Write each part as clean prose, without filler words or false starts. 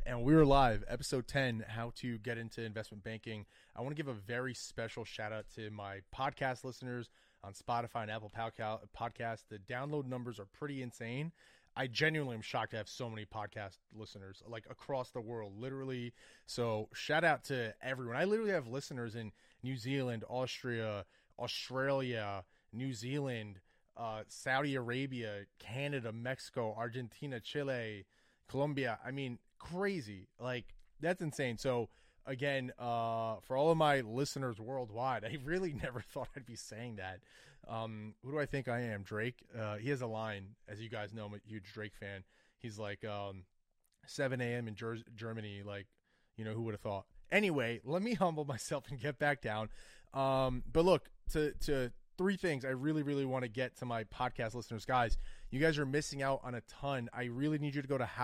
And we were live, episode 10, How to Get into Investment Banking. I want to give a very special shout out to my podcast listeners on Spotify and Apple Podcasts. The download numbers are pretty insane. I genuinely am shocked to have so many podcast listeners, like across the world, literally. So shout out to everyone. I literally have listeners in New Zealand, Austria, Australia, New Zealand, Saudi Arabia, Canada, Mexico, Argentina, Chile, Colombia. I mean, crazy. Like, that's insane. So again, for all of my listeners worldwide, I really never thought I'd be saying that. Who do I think I am? Drake. He has a line, as you guys know, I'm a huge Drake fan. He's like 7 a.m. in Germany. Like, who would have thought? Anyway, let me humble myself and get back down. But look, to three things I really, really want to get to my podcast listeners. Guys, you guys are missing out on a ton. I really need you to go to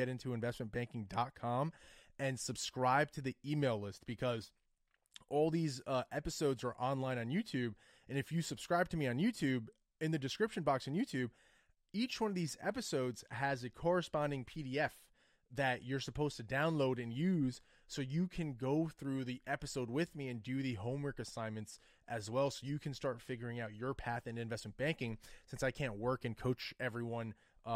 howtogetintoinvestmentbanking.com and subscribe to the email list, because all these episodes are online on YouTube. And if you subscribe to me on YouTube, in the description box on YouTube, each one of these episodes has a corresponding PDF that you're supposed to download and use, so you can go through the episode with me and do the homework assignments as well, so you can start figuring out your path into investment banking, since I can't work and coach everyone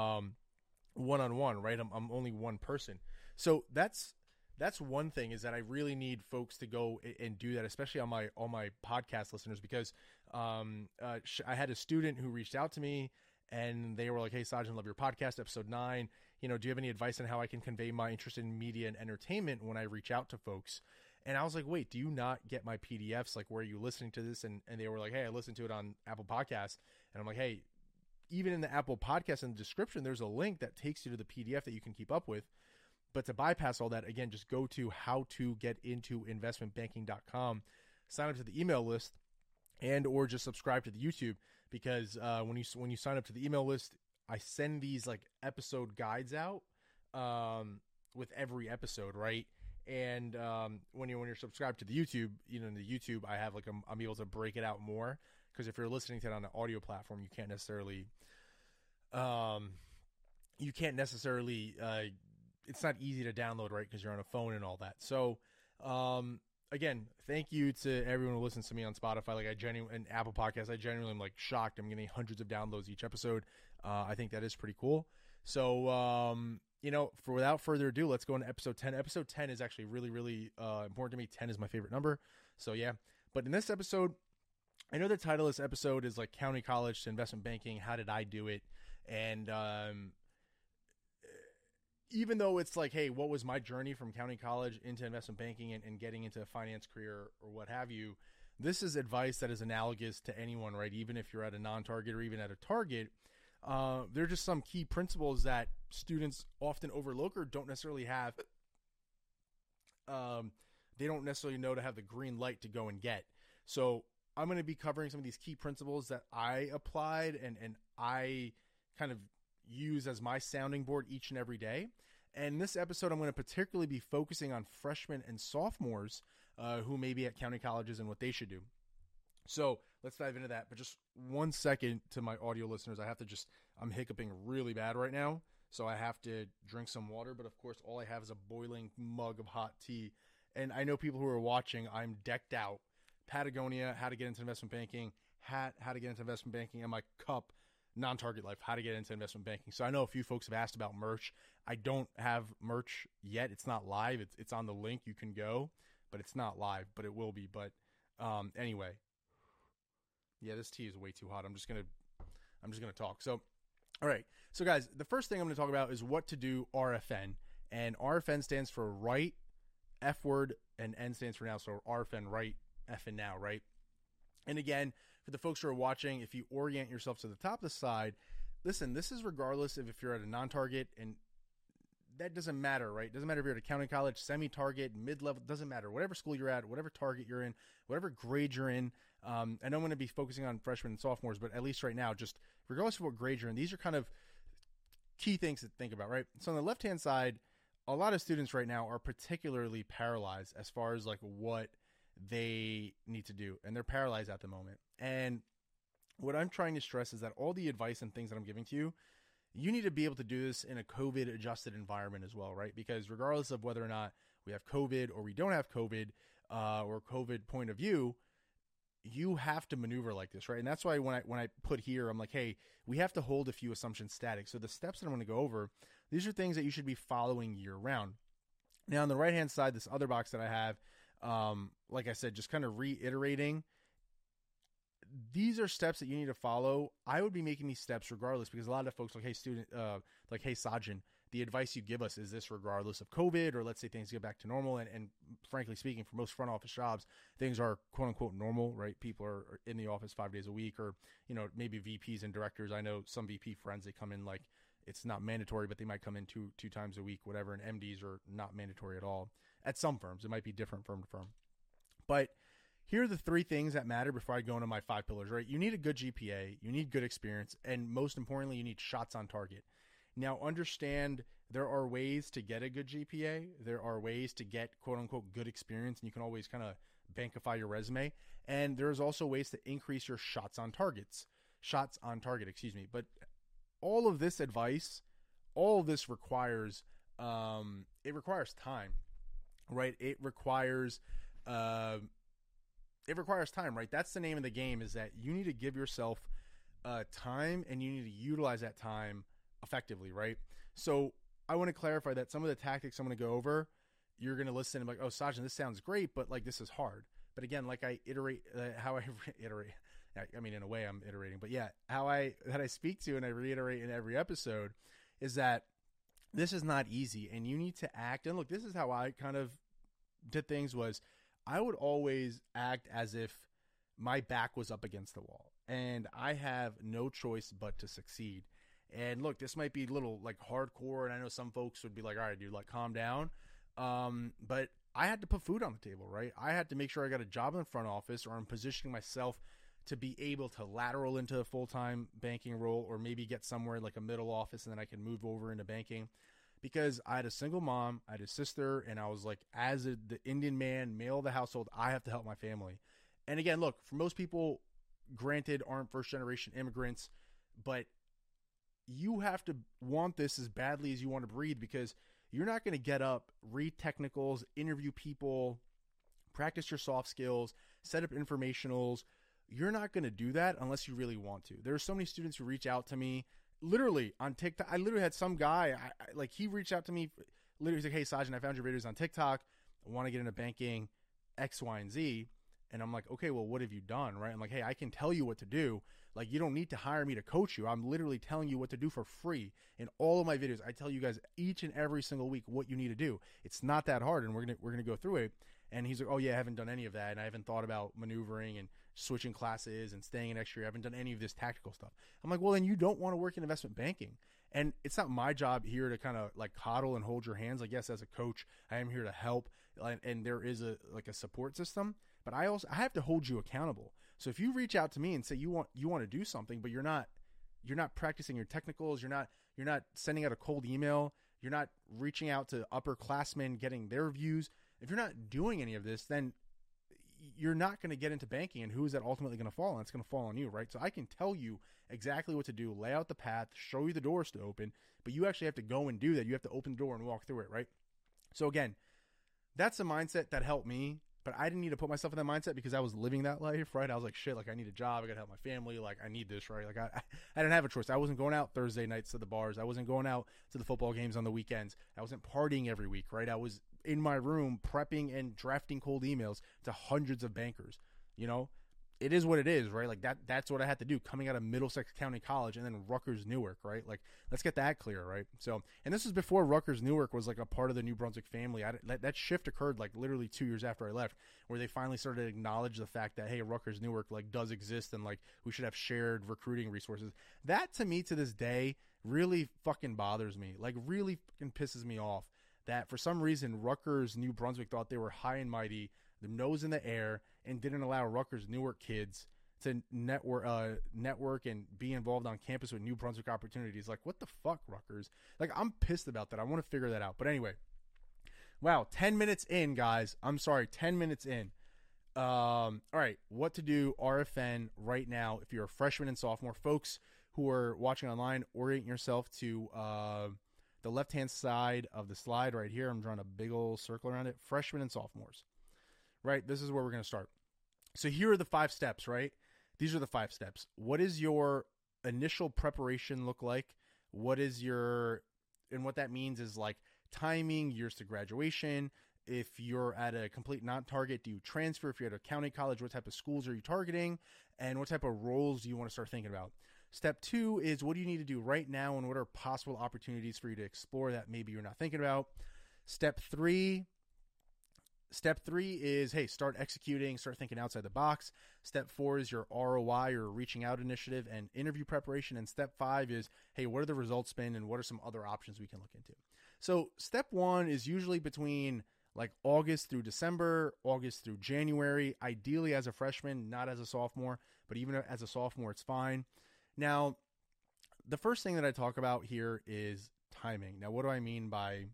one-on-one, right? I'm only one person. So that's one thing, is that I really need folks to go and do that, especially on all my podcast listeners, because I had a student who reached out to me and they were like, "Hey, Sajin, love your podcast, episode 9. Do you have any advice on how I can convey my interest in media and entertainment when I reach out to folks?" And I was like, "Wait, do you not get my PDFs? Like, where are you listening to this?" And they were like, "Hey, I listened to it on Apple Podcasts." And I'm like, "Hey, even in the Apple Podcast, in the description, there's a link that takes you to the PDF that you can keep up with." But to bypass all that, again, just go to howtogetintoinvestmentbanking.com, sign up to the email list, and or just subscribe to the YouTube, because when you sign up to the email list, I send these like episode guides out with every episode, right? And when you're subscribed to the YouTube, in the YouTube, I have like I'm able to break it out more, because if you're listening to it on an audio platform, you can't necessarily it's not easy to download, right? Because you're on a phone and all that. So again, thank you to everyone who listens to me on Spotify. And Apple Podcasts, I genuinely am like shocked. I'm getting hundreds of downloads each episode. I think that is pretty cool. So, without further ado, let's go into episode 10. Episode 10 is actually really, really important to me. 10 is my favorite number. So yeah, but in this episode, I know the title of this episode is like County College to Investment Banking. How did I do it? And even though it's like, hey, what was my journey from county college into investment banking and getting into a finance career or what have you, this is advice that is analogous to anyone, right? Even if you're at a non-target or even at a target, there are just some key principles that students often overlook or don't necessarily have. They don't necessarily know to have the green light to go and get. So I'm going to be covering some of these key principles that I applied and I kind of use as my sounding board each and every day. And in this episode, I'm going to particularly be focusing on freshmen and sophomores who may be at county colleges and what they should do. So let's dive into that. But just 1 second to my audio listeners. I'm hiccuping really bad right now, so I have to drink some water. But of course, all I have is a boiling mug of hot tea. And I know people who are watching, I'm decked out. Patagonia, how to get into investment banking, hat, how to get into investment banking, and my cup, non-target life, how to get into investment banking. So I know a few folks have asked about merch. I don't have merch yet. It's not live. It's on the link. You can go, but it's not live, but it will be. But anyway, yeah, this tea is way too hot. I'm just gonna talk. So, all right. So guys, the first thing I'm going to talk about is what to do RFN, and RFN stands for right, F word, and N stands for now. So RFN, right, F and now, right? And again, for the folks who are watching, if you orient yourself to the top of the slide, listen, this is regardless of if you're at a non-target, and that doesn't matter, right? It doesn't matter if you're at a county college, semi-target, mid-level, doesn't matter. Whatever school you're at, whatever target you're in, whatever grade you're in. I know I'm going to be focusing on freshmen and sophomores, but at least right now, just regardless of what grade you're in, these are kind of key things to think about, right? So on the left-hand side, a lot of students right now are particularly paralyzed as far as like what they need to do, and they're paralyzed at the moment. And what I'm trying to stress is that all the advice and things that I'm giving to you, you need to be able to do this in a COVID adjusted environment as well, right? Because regardless of whether or not we have COVID or we don't have COVID, or COVID point of view, you have to maneuver like this, right? And that's why when I put here, I'm like, hey, we have to hold a few assumptions static. So the steps that I'm going to go over, these are things that you should be following year round. Now on the right hand side, this other box that I have, like I said, just kind of reiterating, these are steps that you need to follow. I would be making these steps regardless, because a lot of folks like, hey, hey, Sajin, the advice you give us, is this regardless of COVID, or let's say things get back to normal? And frankly speaking, for most front office jobs, things are quote unquote normal, right? People are in the office 5 days a week, or, maybe VPs and directors. I know some VP friends, they come in like, it's not mandatory, but they might come in two times a week, whatever. And MDs are not mandatory at all. At some firms, it might be different firm to firm. But here are the 3 things that matter before I go into my 5 pillars, right? You need a good GPA, you need good experience, and most importantly, you need shots on target. Now, understand there are ways to get a good GPA. There are ways to get quote unquote good experience, and you can always kind of bankify your resume. And there's also ways to increase your shots on target, But all of this advice, all of this requires, it requires time, right? It requires time, right? That's the name of the game, is that you need to give yourself time, and you need to utilize that time effectively, right? So I want to clarify that some of the tactics I'm going to go over, you're going to listen and be like, oh, Sajin, this sounds great, but like, this is hard. But again, like I iterate, how I iterate, I mean, in a way I'm iterating, but yeah, that I speak to and I reiterate in every episode is that this is not easy, and you need to act. And look, this is how I kind of did things, was I would always act as if my back was up against the wall and I have no choice but to succeed. And look, this might be a little like hardcore, and I know some folks would be like, all right, dude, like calm down. But I had to put food on the table, right? I had to make sure I got a job in the front office, or I'm positioning myself to be able to lateral into a full-time banking role, or maybe get somewhere like a middle office and then I can move over into banking. Because I had a single mom, I had a sister, and I was like, the Indian man, male of the household, I have to help my family. And again, look, for most people, granted, aren't first-generation immigrants, but you have to want this as badly as you want to breathe, because you're not going to get up, read technicals, interview people, practice your soft skills, set up informationals. You're not going to do that unless you really want to. There are so many students who reach out to me literally on TikTok. I literally had some guy, he reached out to me, literally said, hey, Sajin, I found your videos on TikTok. I want to get into banking, X, Y, and Z. And I'm like, okay, well, what have you done, right? I'm like, hey, I can tell you what to do. Like, you don't need to hire me to coach you. I'm literally telling you what to do for free. In all of my videos, I tell you guys each and every single week what you need to do. It's not that hard, and we're gonna go through it. And he's like, oh yeah, I haven't done any of that, and I haven't thought about maneuvering and switching classes and staying an extra year. I haven't done any of this tactical stuff. I'm like, well, then you don't want to work in investment banking. And it's not my job here to kind of like coddle and hold your hands. Like, yes, as a coach, I am here to help, and there is a support system. But I have to hold you accountable. So if you reach out to me and say you want to do something, but you're not practicing your technicals, you're not sending out a cold email, you're not reaching out to upperclassmen getting their views. If you're not doing any of this, then you're not going to get into banking. And who is that ultimately going to fall on? It's going to fall on you, right? So I can tell you exactly what to do, lay out the path, show you the doors to open, but you actually have to go and do that. You have to open the door and walk through it, right? So again, that's a mindset that helped me. But I didn't need to put myself in that mindset because I was living that life, right? I was like, shit, like I need a job. I got to help my family. Like I need this, right? Like I didn't have a choice. I wasn't going out Thursday nights to the bars. I wasn't going out to the football games on the weekends. I wasn't partying every week, right? I was in my room prepping and drafting cold emails to hundreds of bankers. It is what it is, right? Like that's what I had to do coming out of Middlesex County College and then Rutgers Newark, right? Like, let's get that clear, right? So, and this was before Rutgers Newark was like a part of the New Brunswick family. That shift occurred like literally 2 years after I left, where they finally started to acknowledge the fact that, hey, Rutgers Newark like does exist and like we should have shared recruiting resources. That to me to this day really fucking bothers me. Like really fucking pisses me off that for some reason Rutgers New Brunswick thought they were high and mighty, the nose in the air, and didn't allow Rutgers Newark kids to network and be involved on campus with New Brunswick opportunities. Like, what the fuck, Rutgers? Like, I'm pissed about that. I want to figure that out. But anyway, wow, 10 minutes in, guys. I'm sorry, 10 minutes in. All right, what to do RFN right now if you're a freshman and sophomore. Folks who are watching online, orient yourself to the left-hand side of the slide right here. I'm drawing a big old circle around it. Freshmen and sophomores, right? This is where we're going to start. So here are the 5 steps, right? These are the 5 steps. What is your initial preparation look like? What is your, and what that means is like timing, years to graduation. If you're at a complete non-target, do you transfer? If you're at a county college, what type of schools are you targeting? And what type of roles do you want to start thinking about? Step 2 is what do you need to do right now, and what are possible opportunities for you to explore that maybe you're not thinking about? Step 3 is, hey, start executing, start thinking outside the box. Step 4 is your ROI or reaching out initiative and interview preparation. And step 5 is, hey, what are the results been and what are some other options we can look into? So step 1 is usually between like August through December, August through January, ideally as a freshman, not as a sophomore, but even as a sophomore, it's fine. Now, the first thing that I talk about here is timing. Now, what do I mean by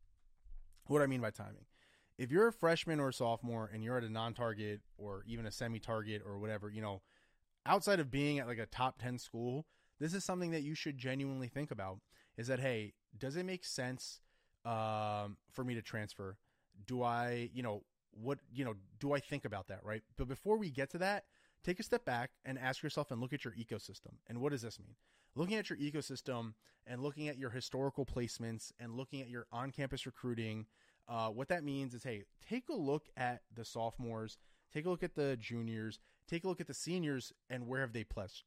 timing? If you're a freshman or a sophomore and you're at a non-target or even a semi-target or whatever, outside of being at like a top 10 school, this is something that you should genuinely think about is that, hey, does it make sense for me to transfer? Do I, do I think about that, right? But before we get to that, take a step back and ask yourself and look at your ecosystem. And what does this mean? Looking at your ecosystem and looking at your historical placements and looking at your on-campus recruiting, what that means is, hey, take a look at the sophomores, take a look at the juniors, take a look at the seniors, and where have they placed,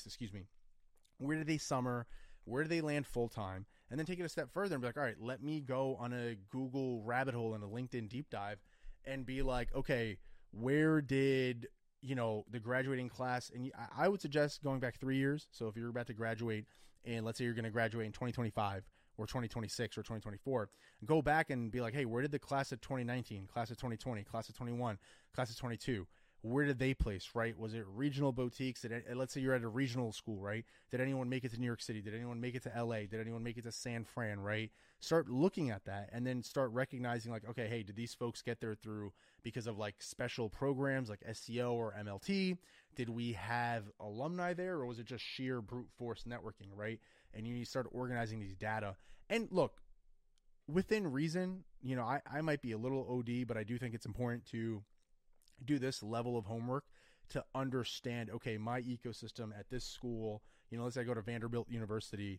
where did they summer, where do they land full-time, and then take it a step further and be like, all right, let me go on a Google rabbit hole and a LinkedIn deep dive and be like, okay, where did, the graduating class, and I would suggest going back 3 years. So if you're about to graduate and let's say you're going to graduate in 2025 or 2026 or 2024, go back and be like, hey, where did the class of 2019, class of 2020, class of 21, class of 22, where did they place, right? Was it regional boutiques? Let's say you're at a regional school, right? Did anyone make it to New York City? Did anyone make it to LA? Did anyone make it to San Fran, right? Start looking at that and then start recognizing like, okay, hey, did these folks get there through because of like special programs like SEO or MLT? Did we have alumni there, or was it just sheer brute force networking, right? And you need to start organizing these data. And look, within reason, I might be a little OD, but I do think it's important to do this level of homework to understand, okay, my ecosystem at this school, let's say I go to Vanderbilt University,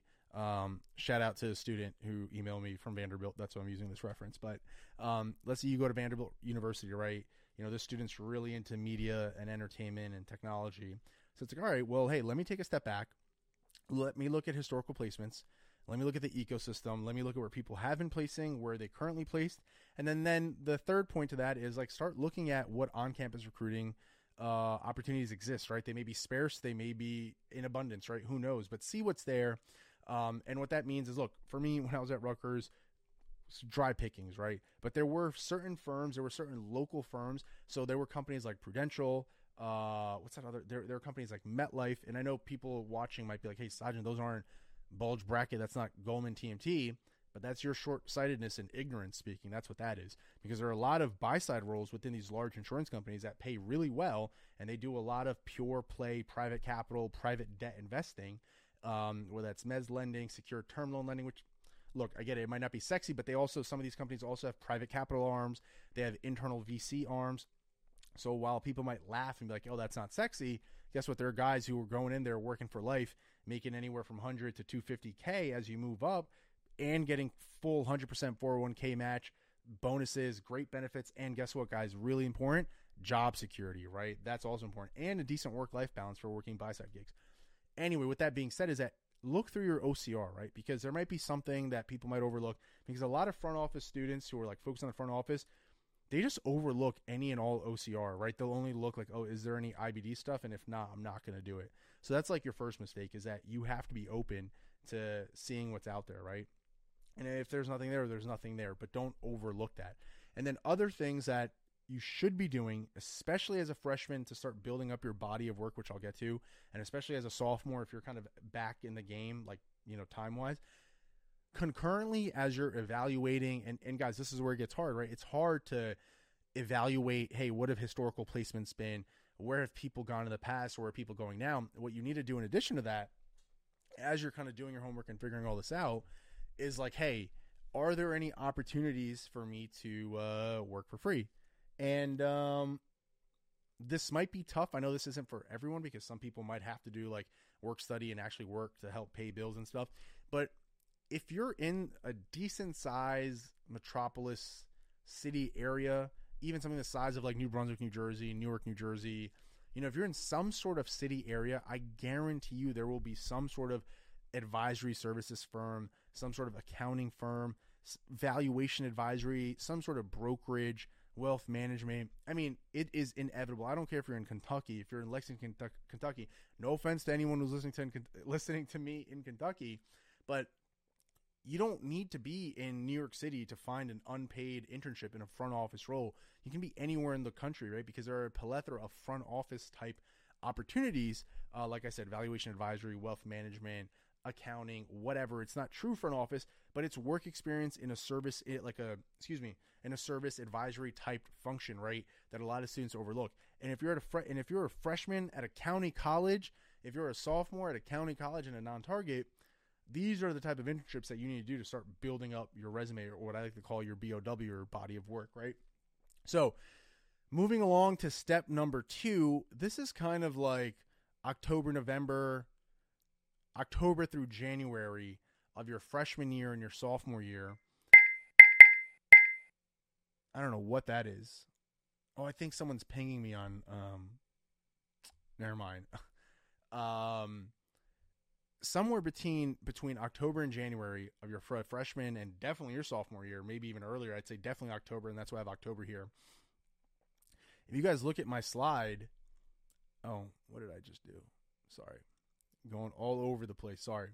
shout out to a student who emailed me from Vanderbilt. That's why I'm using this reference. But let's say you go to Vanderbilt University, right? This student's really into media and entertainment and technology. So it's like, all right, well, hey, let me take a step back. Let me look at historical placements. Let me look at the ecosystem. Let me look at where people have been placing, where they currently placed. And then the third point to that is like start looking at what on-campus recruiting opportunities exist, right? They may be sparse. They may be in abundance, right? Who knows? But see what's there. And what that means is, look, for me, when I was at Rutgers, dry pickings, right? But there were certain firms, there were certain local firms. So there were companies like Prudential. What's that other? There are companies like MetLife. And I know people watching might be like, hey, Sajin, those aren't bulge bracket. That's not Goldman TMT. But that's your short-sightedness and ignorance speaking. That's what that is. Because there are a lot of buy-side roles within these large insurance companies that pay really well, and they do a lot of pure play, private capital, private debt investing, whether that's mezz lending, secured term loan lending, which, look, I get it. It might not be sexy, but some of these companies also have private capital arms. They have internal VC arms. So while people might laugh and be like, oh, that's not sexy, guess what? There are guys who are going in there working for life, making anywhere from 100 to 250K as you move up, and getting full 100% 401k match, bonuses, great benefits, and guess what, guys? Really important, job security, right? That's also important, and a decent work-life balance for working buy-side gigs. Anyway, with that being said, is that look through your OCR, right? Because there might be something that people might overlook, because a lot of front office students who are like focused on the front office, they just overlook any and all OCR, right? They'll only look like, oh, is there any IBD stuff? And if not, I'm not going to do it. So that's like your first mistake, is that you have to be open to seeing what's out there, right? And if there's nothing there, there's nothing there, but don't overlook that. And then other things that you should be doing, especially as a freshman, to start building up your body of work, which I'll get to, and especially as a sophomore, if you're kind of back in the game, like, time-wise, concurrently as you're evaluating, and guys, this is where it gets hard, right? It's hard to evaluate, hey, what have historical placements been? Where have people gone in the past? Where are people going now? What you need to do in addition to that as you're kind of doing your homework and figuring all this out, is like, hey, are there any opportunities for me to work for free? And this might be tough. I know this isn't for everyone because some people might have to do like work study and actually work to help pay bills and stuff. But if you're in a decent size metropolis city area, even something the size of like New Brunswick, New Jersey, Newark, New Jersey, you know, if you're in some sort of city area, I guarantee you there will be some sort of advisory services firm, some sort of accounting firm, valuation advisory, some sort of brokerage, wealth management. I mean, it is inevitable. I don't care if you're in Kentucky, if you're in Lexington, Kentucky. No offense to anyone who's listening to me in Kentucky, but you don't need to be in New York City to find an unpaid internship in a front office role. You can be anywhere in the country, right? Because there are a plethora of front office type opportunities. Like I said, valuation advisory, wealth management, accounting, whatever. It's not true front office, but it's work experience in a service, in a service advisory type function, right? That a lot of students overlook. And if you're a freshman at a county college, if you're a sophomore at a county college in a non-target, these are the type of internships that you need to do to start building up your resume, or what I like to call your BOW, or body of work, right? So moving along to step number 2, this is kind of like October through January of your freshman year and your sophomore year. I don't know what that is. Oh, I think someone's pinging me on, never mind. Somewhere between October and January of your freshman and definitely your sophomore year, maybe even earlier, I'd say definitely October, and that's why I have October here. If you guys look at my slide, oh, what did I just do? Sorry. Going all over the place. Sorry.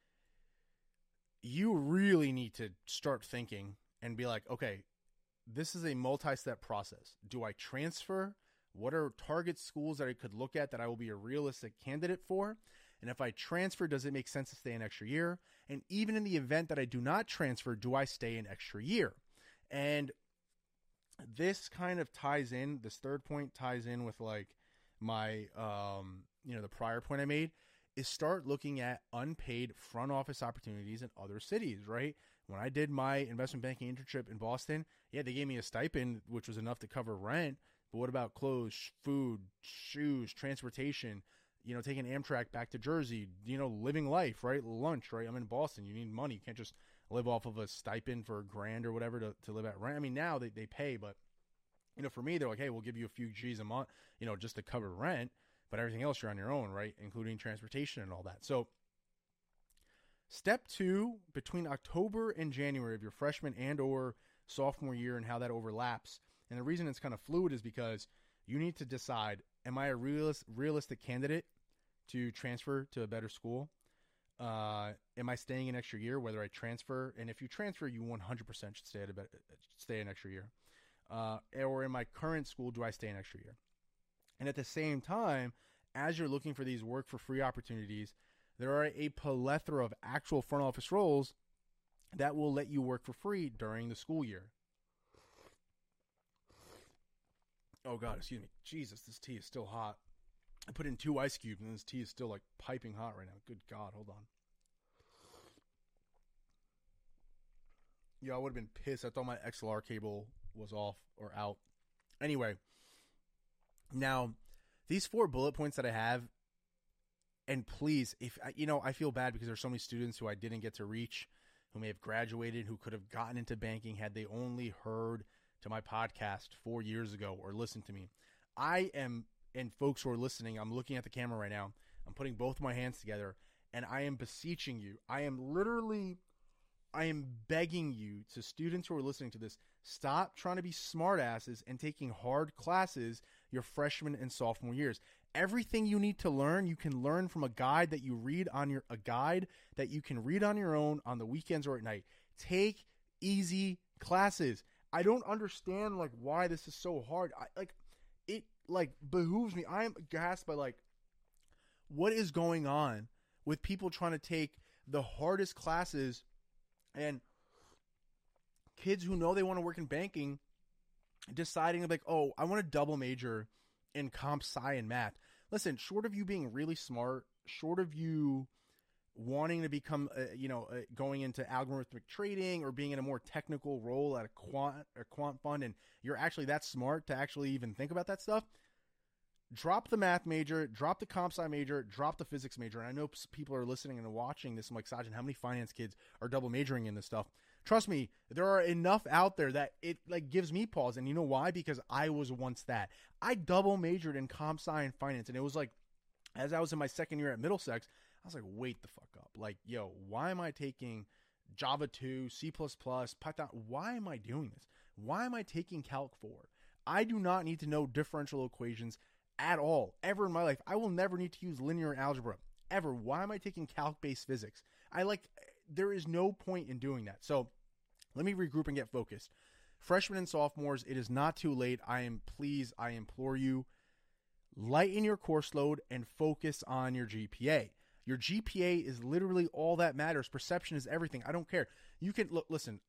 You really need to start thinking and be like, okay, this is a multi-step process. Do I transfer? What are target schools that I could look at that I will be a realistic candidate for? And if I transfer, does it make sense to stay an extra year? And even in the event that I do not transfer, do I stay an extra year? And this kind of ties in, this third point ties in with like my, the prior point I made, is start looking at unpaid front office opportunities in other cities, right? When I did my investment banking internship in Boston, yeah, they gave me a stipend, which was enough to cover rent. But what about clothes, food, shoes, transportation, taking Amtrak back to Jersey, living life, right? Lunch, right? I'm in Boston. You need money. You can't just live off of a stipend for $1,000 or whatever to live at rent. I mean, now they pay, but, for me, they're like, hey, we'll give you a few G's a month, just to cover rent. But everything else you're on your own, right? Including transportation and all that. So step 2, between October and January of your freshman and or sophomore year and how that overlaps. And the reason it's kind of fluid is because you need to decide, am I a realistic candidate to transfer to a better school? Am I staying an extra year, whether I transfer? And if you transfer, you 100% should stay an extra year. Or in my current school, do I stay an extra year? And at the same time, as you're looking for these work for free opportunities, there are a plethora of actual front office roles that will let you work for free during the school year. Oh God, excuse me. Jesus, this tea is still hot. I put in 2 ice cubes and this tea is still like piping hot right now. Good God, hold on. Yeah, I would have been pissed. I thought my XLR cable was off or out. Anyway, now these 4 bullet points that I have, and please, if I feel bad because there's so many students who I didn't get to reach, who may have graduated, who could have gotten into banking had they only heard to my podcast 4 years ago or listened to me. And folks who are listening, I'm looking at the camera right now. I'm putting both my hands together, and I am beseeching you. I am begging you, to students who are listening to this, stop trying to be smartasses and taking hard classes your freshman and sophomore years. Everything you need to learn, you can learn from a guide that you can read on your own on the weekends or at night. Take easy classes. I don't understand why this is so hard. It behooves me. I am gasped by what is going on with people trying to take the hardest classes, and kids who know they want to work in banking deciding I want to double major in comp sci and math. Listen, short of you being really smart, short of you wanting to become, going into algorithmic trading or being in a more technical role at a quant fund, and you're actually that smart to actually even think about that stuff, drop the math major, drop the comp sci major, drop the physics major. And I know people are listening and watching this. I'm like, Sajin, how many finance kids are double majoring in this stuff? Trust me, there are enough out there that it like gives me pause. And you know why? Because I was once that. I double majored in comp sci and finance. And it was like, as I was in my second year at Middlesex, I was like, wait the fuck up. Like, yo, why am I taking Java 2, C++, Python? Why am I doing this? Why am I taking Calc 4? I do not need to know differential equations at all, ever in my life. I will never need to use linear algebra, ever. Why am I taking calc-based physics? There is no point in doing that. So let me regroup and get focused. Freshmen and sophomores, it is not too late. I implore you, lighten your course load and focus on your GPA. Your GPA is literally all that matters. Perception is everything. I don't care. You can listen.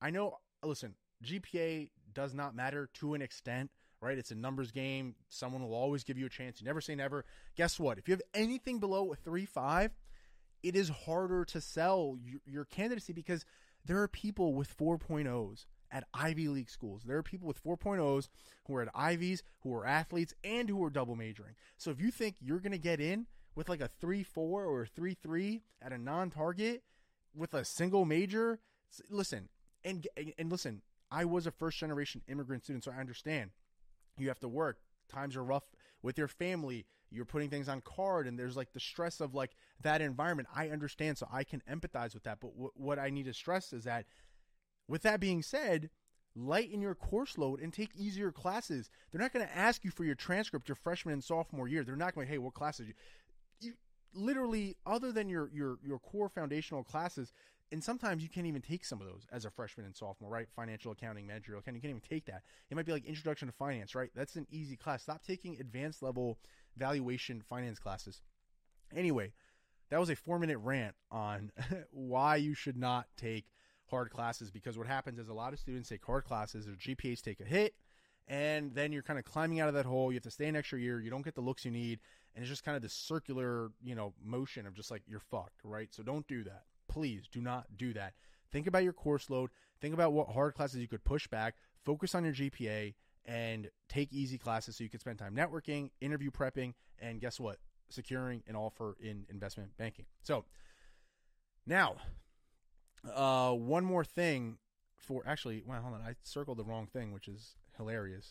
GPA does not matter to an extent, right? It's a numbers game. Someone will always give you a chance. You never say never. Guess what? If you have anything below a 3.5, it is harder to sell your candidacy because there are people with 4.0s at Ivy League schools. There are people with 4.0s who are at Ivies, who are athletes, and who are double majoring. So if you think you're going to get in with like a 3.4 or a 3.3 at a non-target with a single major, listen, and listen, I was a first-generation immigrant student, so I understand. You have to work. Times are rough with your family. You're putting things on card, and there's like the stress of like that environment. I understand, so I can empathize with that. But what I need to stress is that, with that being said, lighten your course load and take easier classes. They're not going to ask you for your transcript your freshman and sophomore year. They're not going to, hey, what classes you literally, other than your core foundational classes. And sometimes you can't even take some of those as a freshman and sophomore, right? Financial accounting, managerial accounting, you can't even take that. It might be like introduction to finance, right? That's an easy class. Stop taking advanced level valuation finance classes. Anyway, that was a 4-minute rant on why you should not take hard classes, because what happens is a lot of students take hard classes, their GPAs take a hit, and then you're kind of climbing out of that hole. You have to stay an extra year. You don't get the looks you need. And it's just kind of this circular, motion of just like, you're fucked, right? So don't do that. Please do not do that. Think about your course load. Think about what hard classes you could push back. Focus on your GPA and take easy classes so you can spend time networking, interview prepping, and guess what? Securing an offer in investment banking. So now, one more thing hold on. I circled the wrong thing, which is hilarious.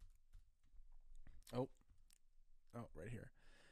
Oh, right here.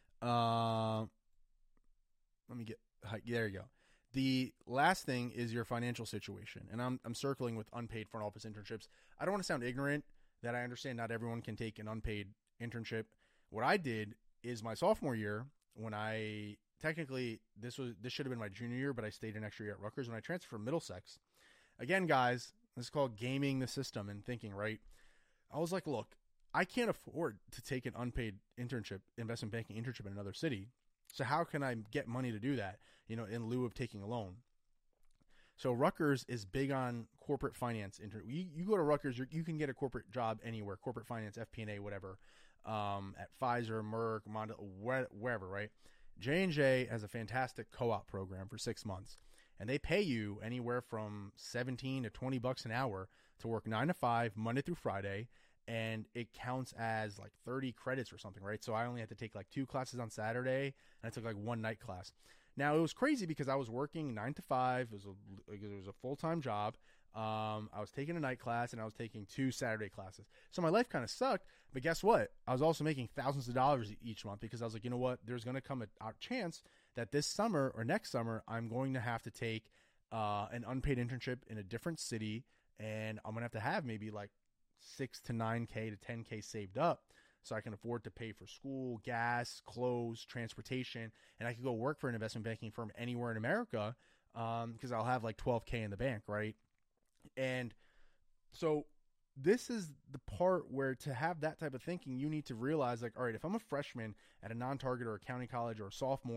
There you go. The last thing is your financial situation, and I'm circling with unpaid front office internships. I don't want to sound ignorant, that I understand not everyone can take an unpaid internship. What I did is my sophomore year, when this should have been my junior year, but I stayed an extra year at Rutgers. When I transferred from Middlesex, again, guys, this is called gaming the system and thinking, right? I was like, look, I can't afford to take an unpaid internship, investment banking internship in another city. So how can I get money to do that, in lieu of taking a loan? So Rutgers is big on corporate finance. You go to Rutgers, you can get a corporate job anywhere, corporate finance, FP&A, whatever, at Pfizer, Merck, Mondelez, wherever, right? J&J has a fantastic co-op program for 6 months, and they pay you anywhere from $17 to $20 an hour to work 9 to 5, Monday through Friday, and it counts as like 30 credits or something, right? So I only had to take like 2 classes on Saturday, and I took like 1 night class. Now, it was crazy because I was working 9 to 5. It was a full-time job. I was taking a night class, and I was taking 2 Saturday classes. So my life kind of sucked, but guess what? I was also making thousands of dollars each month, because I was like, you know what? There's going to come a chance that this summer or next summer, I'm going to have to take an unpaid internship in a different city, and I'm going to have maybe like $6 to $9K to $10K saved up, so I can afford to pay for school, gas, clothes, transportation, and I could go work for an investment banking firm anywhere in America, because I'll have like $12K in the bank, right? And so this is the part where, to have that type of thinking, you need to realize, like, all right, if I'm a freshman at a non-target or a county college or a sophomore,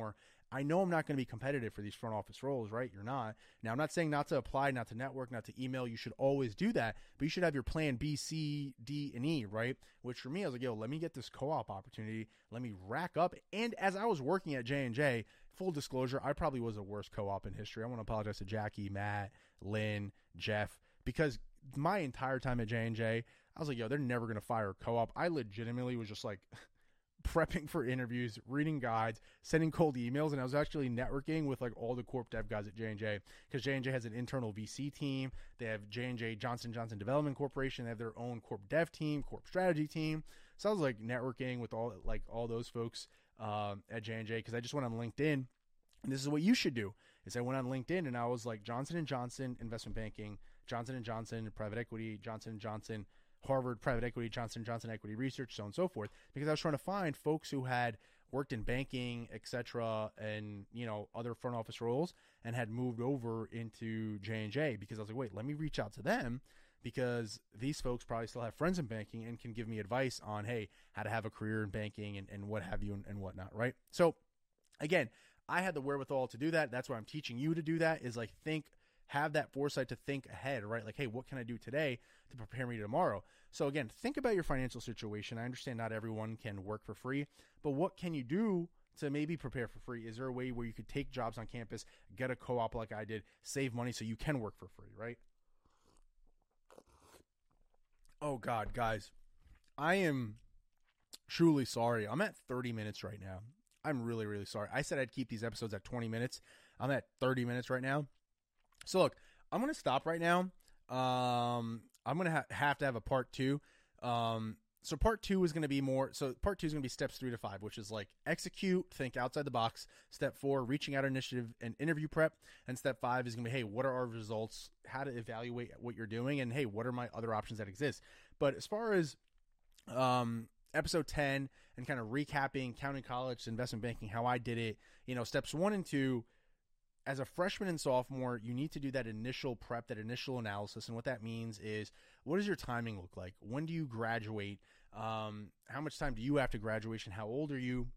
I know I'm not going to be competitive for these front office roles, right? You're not. Now, I'm not saying not to apply, not to network, not to email. You should always do that, but you should have your plan B, C, D, and E, right? Which for me, I was like, yo, let me get this co-op opportunity. Let me rack up. And as I was working at J&J, full disclosure, I probably was the worst co-op in history. I want to apologize to Jackie, Matt, Lynn, Jeff, because my entire time at J&J, I was like, yo, they're never going to fire a co-op. I legitimately was just like prepping for interviews, reading guides, sending cold emails, and I was actually networking with like all the corp dev guys at J&J, because J&J has an internal VC team. They have J&J Johnson Johnson Development Corporation. They have their own corp dev team, corp strategy team. So I was like networking with all those folks at J&J, because I just went on LinkedIn, and this is what you should do. Is I went on LinkedIn and I was like Johnson & Johnson Investment Banking, Johnson & Johnson Private Equity, Johnson & Johnson Harvard Private Equity, Johnson & Johnson Equity Research, so on and so forth, because I was trying to find folks who had worked in banking, etc., and other front office roles, and had moved over into J&J, because I was like, wait, let me reach out to them, because these folks probably still have friends in banking and can give me advice on, hey, how to have a career in banking and what have you and whatnot, right? So again, I had the wherewithal to do that. That's why I'm teaching you to do that, is like have that foresight to think ahead, right? Like, hey, what can I do today to prepare me tomorrow? So again, think about your financial situation. I understand not everyone can work for free, but what can you do to maybe prepare for free? Is there a way where you could take jobs on campus, get a co-op like I did, save money so you can work for free, right? Oh God, guys, I am truly sorry. I'm at 30 minutes right now. I'm really, really sorry. I said I'd keep these episodes at 20 minutes. I'm at 30 minutes right now. So look, I'm going to stop right now. I'm going to have to have a part 2. So part 2 is going to be part 2 is going to be steps 3 to 5, which is like execute, think outside the box. Step 4, reaching out initiative and interview prep. And step 5 is going to be, hey, what are our results? How to evaluate what you're doing? And hey, what are my other options that exist? But as far as, episode 10 and kind of recapping county college, investment banking, how I did it, steps 1 and 2, as a freshman and sophomore, you need to do that initial prep, that initial analysis. And what that means is, what does your timing look like? When do you graduate? How much time do you have to graduation? How old are you?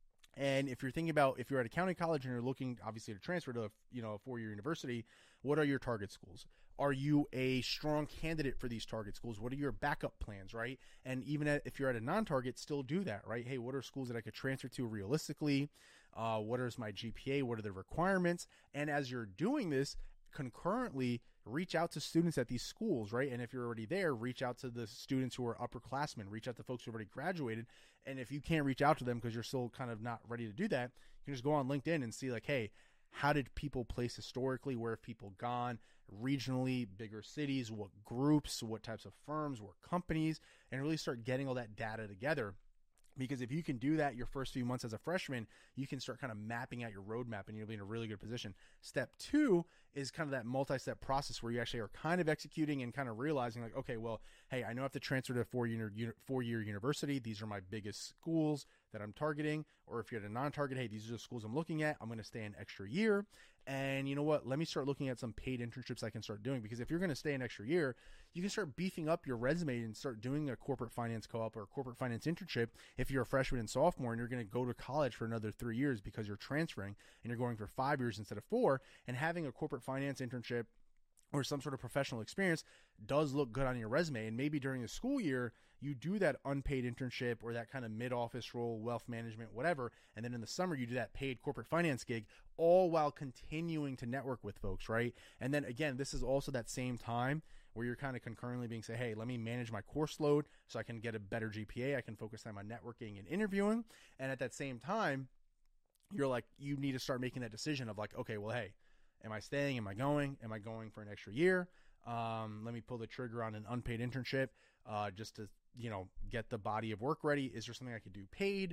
And if you're thinking about, if you're at a county college and you're looking obviously to transfer to a 4-year university, what are your target schools? Are you a strong candidate for these target schools? What are your backup plans, right? And even if you're at a non-target, still do that, right? Hey, what are schools that I could transfer to realistically? What is my GPA? What are the requirements? And as you're doing this, concurrently reach out to students at these schools, right? And if you're already there, reach out to the students who are upperclassmen, reach out to folks who already graduated. And if you can't reach out to them because you're still kind of not ready to do that, you can just go on LinkedIn and see like, hey, how did people place historically? Where have people gone regionally, bigger cities, what groups, what types of firms, what companies, and really start getting all that data together. Because if you can do that your first few months as a freshman, you can start kind of mapping out your roadmap and you'll be in a really good position. Step 2 is kind of that multi-step process where you actually are kind of executing and kind of realizing like, okay, well, hey, I know I have to transfer to a 4-year university. These are my biggest schools that I'm targeting. Or if you're at a non-target, hey, these are the schools I'm looking at. I'm going to stay an extra year. And you know what? Let me start looking at some paid internships I can start doing, because if you're going to stay an extra year, you can start beefing up your resume and start doing a corporate finance co-op or a corporate finance internship if you're a freshman and sophomore and you're going to go to college for another 3 years because you're transferring and you're going for 5 years instead of 4, and having a corporate finance internship or some sort of professional experience does look good on your resume. And maybe during the school year, you do that unpaid internship or that kind of mid-office role, wealth management, whatever. And then in the summer, you do that paid corporate finance gig, all while continuing to network with folks, right? And then again, this is also that same time where you're kind of concurrently being say, hey, let me manage my course load so I can get a better GPA. I can focus on my networking and interviewing. And at that same time, you're like, you need to start making that decision of like, okay, well, hey, am I staying? Am I going? Am I going for an extra year? Let me pull the trigger on an unpaid internship just to, get the body of work ready. Is there something I could do paid?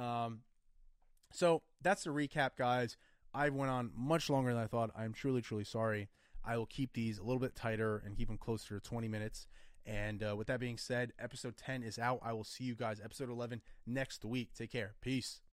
So that's the recap, guys. I went on much longer than I thought. I'm truly, truly sorry. I will keep these a little bit tighter and keep them closer to 20 minutes. And with that being said, episode 10 is out. I will see you guys episode 11 next week. Take care. Peace.